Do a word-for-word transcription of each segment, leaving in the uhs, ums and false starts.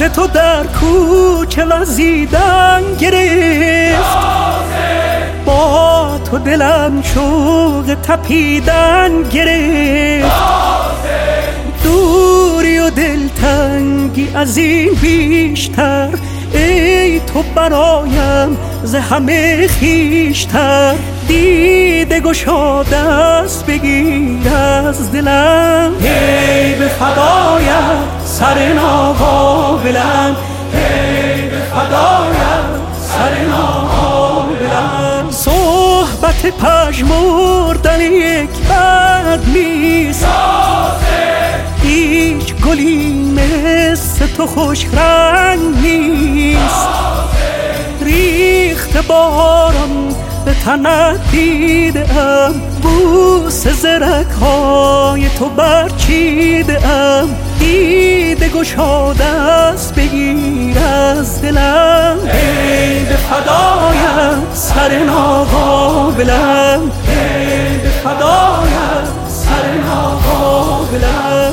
تو در کوچه وزیدن گرفت، با تو دلم شوق تپیدن گرفت. دوری و دلتنگی از این بیشتر، ای تو برایم ز همه خویشتر. دیده گشاده است بگیر از دلم، ای به فدایت سر ناقابلم، ای به فدایت سر ناقابلم. صحبت پژمردن یک بد نیست، هیچ گلی مثل تو خوش رنگ نیست. ریخت باران به تنت دیدم، بوس زرک های تو برچیدم. دیده گشاده است بگیر از دلم، ای به فدایت سر ناقابلم، ای به فدایت سر ناقابلم.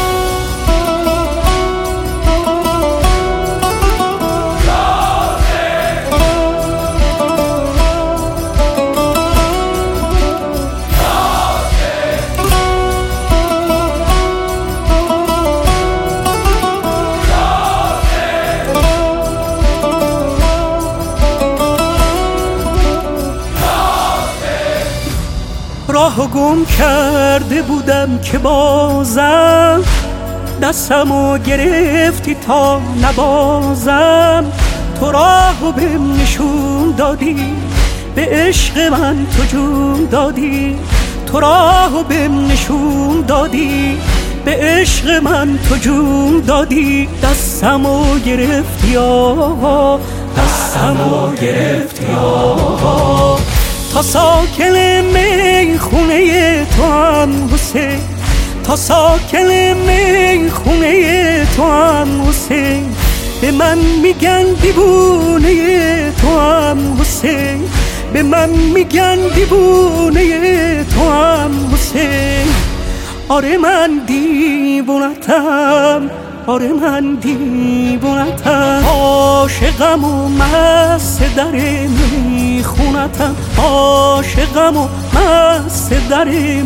راه گم کرده بودم که بازم، دستمو گرفتی تا نبازم. تو راهو بهم نشون دادی، به عشق من تو جون دادی. تو راهو بهم نشون دادی، به عشق من تو جون دادی. دستمو گرفتی آقا، دستمو گرفتی آقا. تا ساکن میخونه تو هم حسین، تا ساکن میخونه تو هم حسین. به من میگن دیوونه تو هم حسین، به من میگن دیوونه تو هم حسین. آره من دیوونتم، آره من دیوونتم. عاشقم و مست در میخونتم، عاشقم و مست در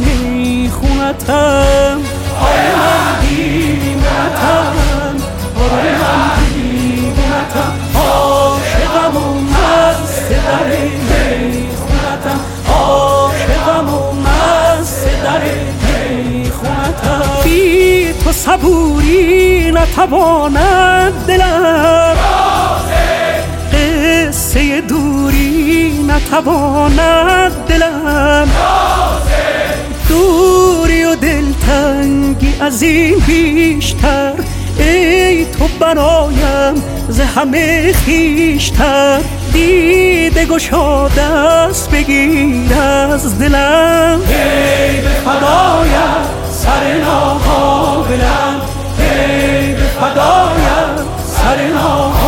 میخونتم. آره من دیوونتم، آره من دیوونتم. عاشقم و مست در میخونتم، عاشقم و مست در میخونتم. بی تو صبوری نتواند دلم، قصه دوری نتواند دلم. دوری و دلتنگی از این بیشتر، ای تو برایم ز همه خویشتر. دیده گشاده است بگیر از دلم، ای به فدایت سر ناقابلم، ای به فدایت سر ناقابلم.